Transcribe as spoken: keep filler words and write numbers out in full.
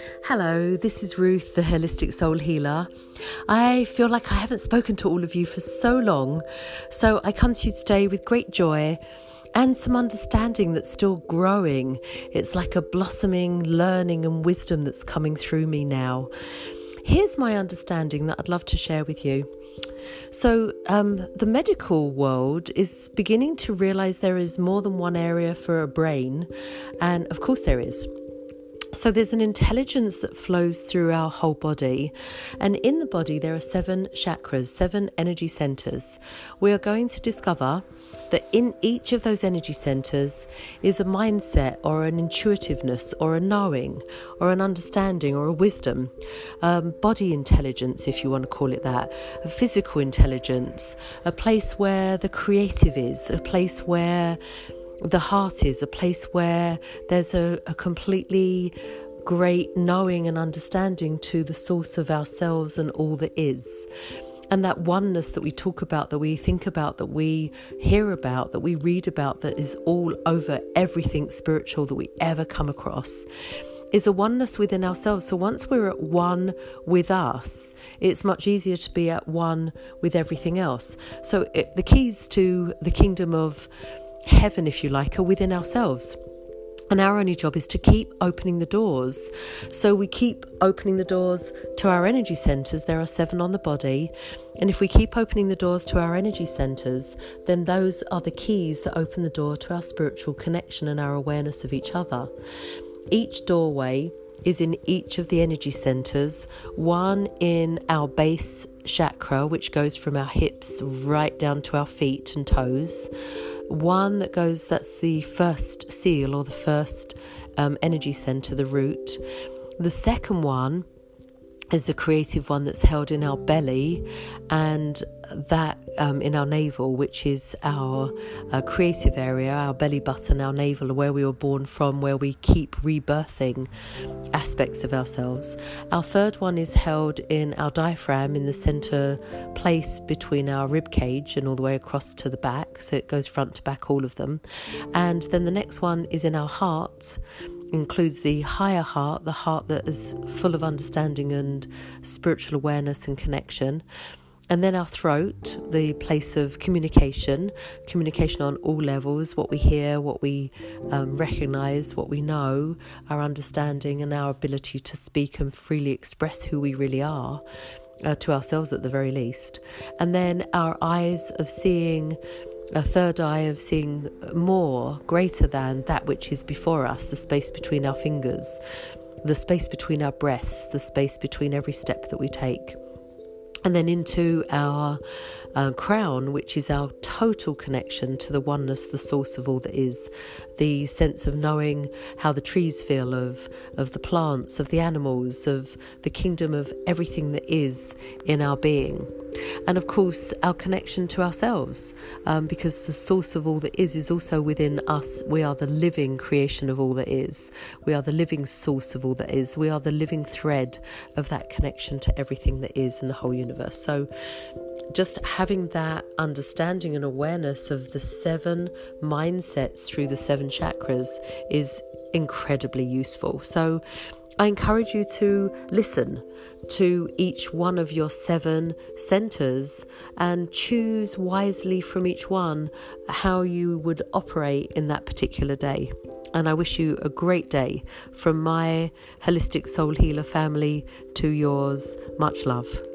Hello, this is Ruth, the Holistic Soul Healer. I feel like I haven't spoken to all of you for so long, so I come to you today with great joy and some understanding that's still growing. It's like a blossoming learning and wisdom that's coming through me now. Here's my understanding that I'd love to share with you. So um, the medical world is beginning to realize there is more than one area for a brain, and of course there is. So there's an intelligence that flows through our whole body, and in the body there are seven chakras, seven energy centers. We are going to discover that in each of those energy centers is a mindset or an intuitiveness or a knowing or an understanding or a wisdom, um, body intelligence, if you want to call it that, a physical intelligence, a place where the creative is, a place where the heart is, a place where there's a, a completely great knowing and understanding to the source of ourselves and all that is. And that oneness that we talk about, that we think about, that we hear about, that we read about, that is all over everything spiritual that we ever come across, is a oneness within ourselves. So once we're at one with us, it's much easier to be at one with everything else. So it, the keys to the kingdom of heaven, if you like, are within ourselves. And our only job is to keep opening the doors. So we keep opening the doors to our energy centers. There are seven on the body. And if we keep opening the doors to our energy centers, then those are the keys that open the door to our spiritual connection and our awareness of each other. Each doorway is in each of the energy centers, one in our base chakra, which goes from our hips right down to our feet and toes. One that goes, that's the first seal or the first um, energy center, the root. The second one is the creative one that's held in our belly, and that um, in our navel, which is our uh, creative area, our belly button, our navel, where we were born from, where we keep rebirthing aspects of ourselves. Our third one is held in our diaphragm, in the center place between our rib cage and all the way across to the back, so it goes front to back, all of them. And then the next one is in our heart, includes the higher heart, the heart that is full of understanding and spiritual awareness and connection. And then our throat, the place of communication, communication on all levels, what we hear, what we um, recognize, what we know, our understanding and our ability to speak and freely express who we really are, uh, to ourselves at the very least. And then our eyes of seeing, a third eye of seeing more, greater than that which is before us, the space between our fingers, the space between our breaths, the space between every step that we take. And then into our uh, crown, which is our total connection to the oneness, the source of all that is, the sense of knowing how the trees feel, of, of the plants, of the animals, of the kingdom of everything that is in our being. And of course, our connection to ourselves, um, because the source of all that is is also within us. We are the living creation of all that is. We are the living source of all that is. We are the living thread of that connection to everything that is in the whole universe. So just having that understanding and awareness of the seven mindsets through the seven chakras is incredibly useful. So I encourage you to listen to each one of your seven centers and choose wisely from each one how you would operate in that particular day. And I wish you a great day from my Holistic Soul Healer family to yours. Much love.